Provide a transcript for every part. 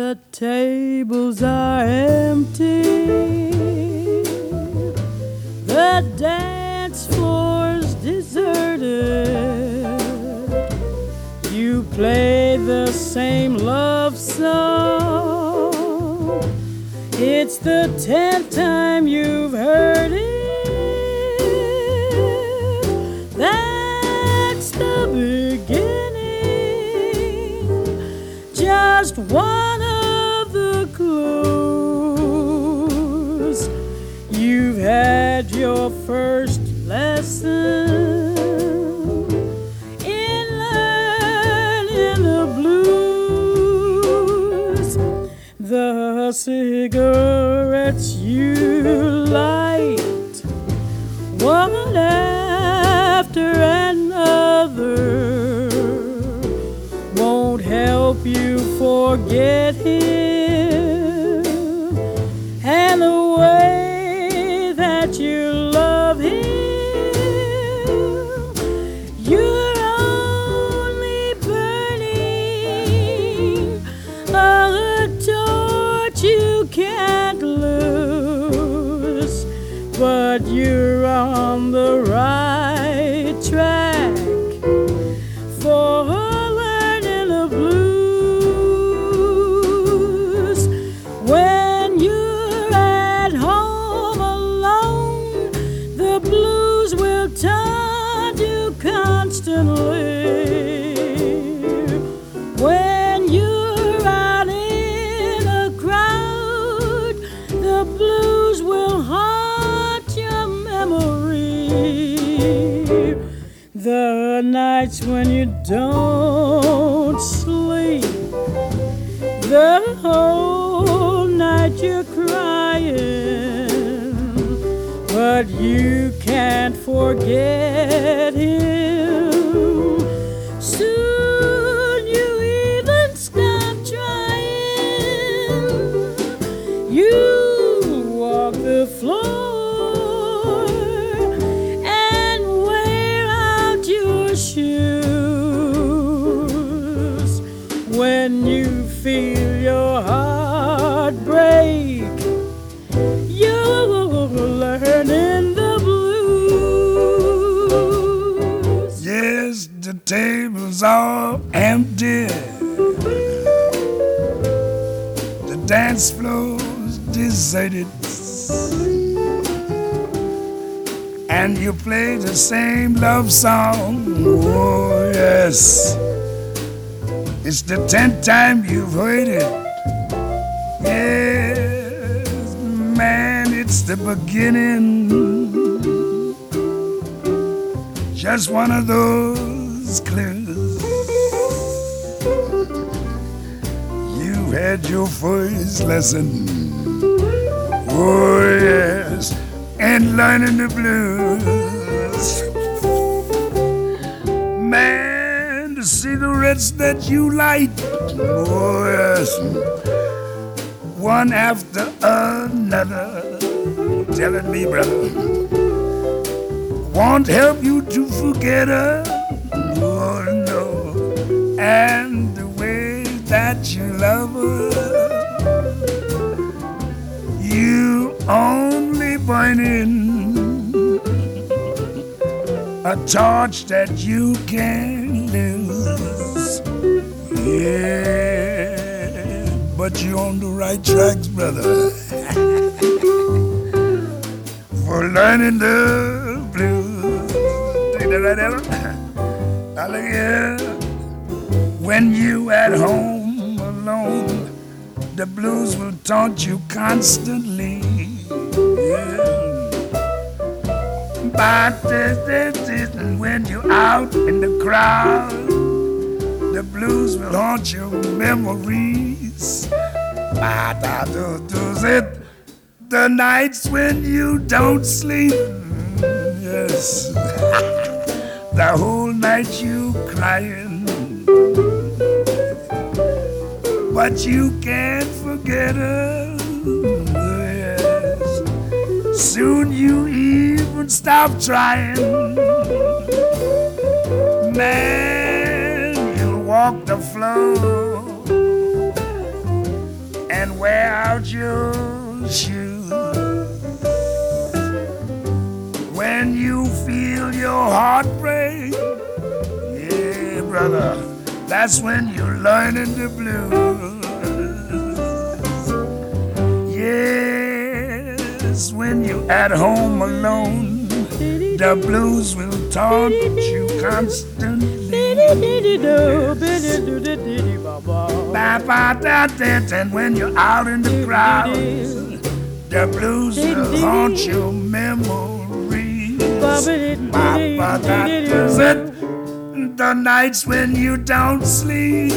The tables are empty, the dance floor's deserted. You play the same love song. It's the 10th time you've heard it. That's the beginning, just one of the clues. You've had your first lesson in learning the blues. The cigarettes you light, one after another, won't help you forget him and the way that you love him. You're only burning a torch you can't lose, but you're on the right track for learning the blues. When you're at home alone, the blues will taunt you constantly. When you're out in a crowd, the blues will haunt your memory. The nights when you don't sleep, the whole night you're crying, but you can't forget him. Soon you even stop trying. You walk the floor and wear out your shoes. When you feel your heart break, you're learning the blues. Yes, the tables are empty, the dance floor's deserted, and you play the same love song. Oh yes, it's the 10th time you've heard it. Yes, man, it's the beginning, just one of those clues. You had your first lesson, oh yes, and learning the blues. Man, the cigarettes that you light, oh yes, one after another, telling me, brother, won't help you to forget her. Oh no, and the way that you love her, you only burning a torch that you can't lose. Yeah, but you're on the right tracks, brother, for learning the blues. Take that right, Ella? Now look here. When you at home alone, the blues will taunt you constantly. Yeah. But when you're out in the crowd, the blues will haunt your memories. The nights when you don't sleep, yes, the whole night you crying, but you can't forget her. Yes. Soon you even stop trying. Man, you'll walk the floor your shoes. When you feel your heart break, yeah, brother, that's when you're learning the blues. Yes, when you're at home alone, the blues will taunt you constantly. And when you're out in the crowd, the blues will haunt your memories. The nights when you don't sleep,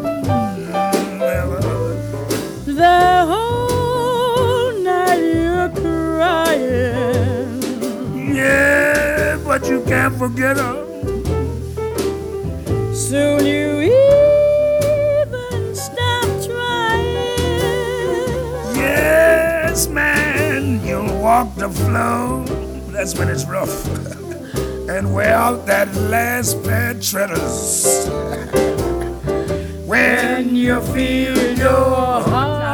the whole night you're crying. Yeah, but you can't forget her. Soon you even stop trying. Yes, man, you'll walk the floor. That's when it's rough. And wear out that last pair of treaders. When you feel your heart